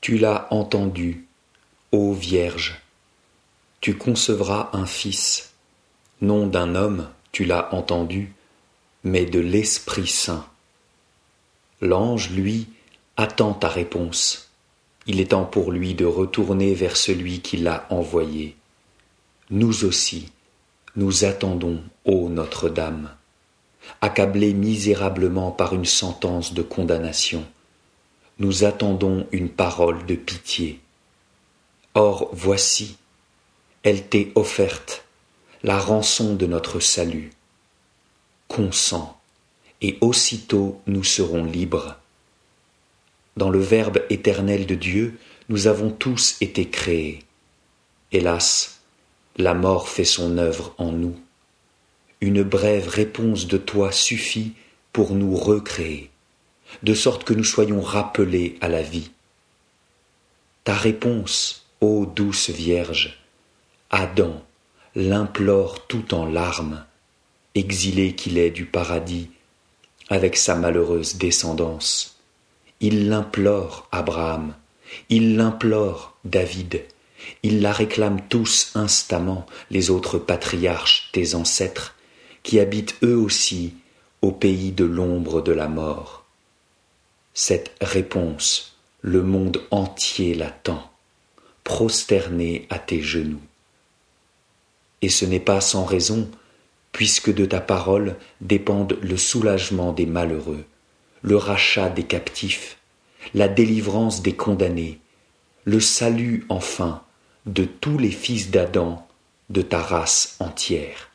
Tu l'as entendu, ô Vierge, tu concevras un fils, non d'un homme, tu l'as entendu, mais de l'Esprit Saint. L'ange, lui, attend ta réponse. Il est temps pour lui de retourner vers celui qui l'a envoyé. Nous aussi, nous attendons, ô Notre-Dame, accablés misérablement par une sentence de condamnation. Nous attendons une parole de pitié. Or, voici, elle t'est offerte, la rançon de notre salut. Consens, et aussitôt nous serons libres. Dans le Verbe éternel de Dieu, nous avons tous été créés. Hélas, la mort fait son œuvre en nous. Une brève réponse de toi suffit pour nous recréer, de sorte que nous soyons rappelés à la vie. Ta réponse, ô douce Vierge, Adam l'implore tout en larmes, exilé qu'il est du paradis, avec sa malheureuse descendance. Il l'implore, Abraham, il l'implore, David, ils la réclament tous instamment, les autres patriarches, tes ancêtres, qui habitent eux aussi au pays de l'ombre de la mort. Cette réponse, le monde entier l'attend, prosterné à tes genoux. Et ce n'est pas sans raison, puisque de ta parole dépendent le soulagement des malheureux, le rachat des captifs, la délivrance des condamnés, le salut enfin de tous les fils d'Adam, de ta race entière.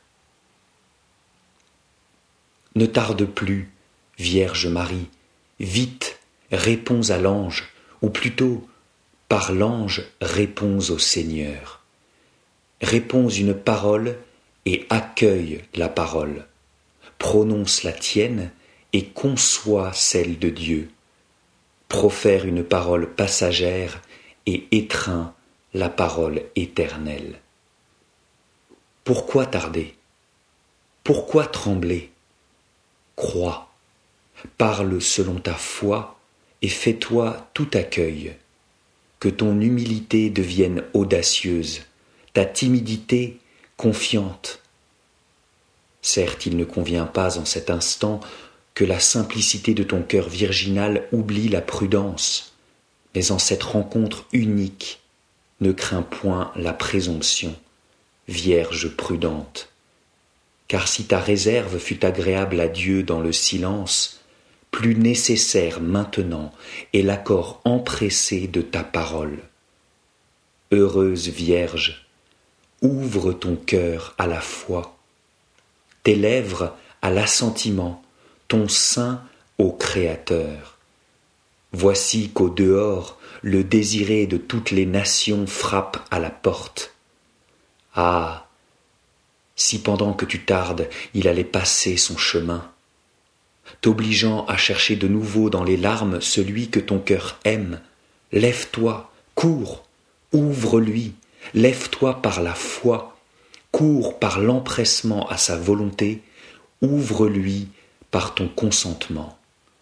Ne tarde plus, Vierge Marie, vite réponds à l'ange, ou plutôt, par l'ange réponds au Seigneur. Réponds une parole et accueille la parole. Prononce la tienne et conçois celle de Dieu. Profère une parole passagère et étreins la parole éternelle. Pourquoi tarder? Pourquoi trembler? Crois, parle selon ta foi et fais-toi tout accueil. Que ton humilité devienne audacieuse, ta timidité confiante. Certes, il ne convient pas en cet instant que la simplicité de ton cœur virginal oublie la prudence, mais en cette rencontre unique, ne crains point la présomption, Vierge prudente. Car si ta réserve fut agréable à Dieu dans le silence, plus nécessaire maintenant est l'accord empressé de ta parole. Heureuse Vierge, ouvre ton cœur à la foi, tes lèvres à l'assentiment, ton sein au Créateur. Voici qu'au dehors, le désiré de toutes les nations frappe à la porte. Ah, si pendant que tu tardes, il allait passer son chemin, t'obligeant à chercher de nouveau dans les larmes celui que ton cœur aime, lève-toi, cours, ouvre-lui, lève-toi par la foi, cours par l'empressement à sa volonté, ouvre-lui par ton consentement.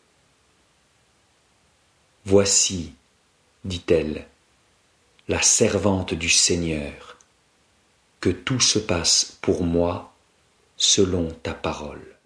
Voici, dit-elle, la servante du Seigneur, que tout se passe pour moi selon ta parole.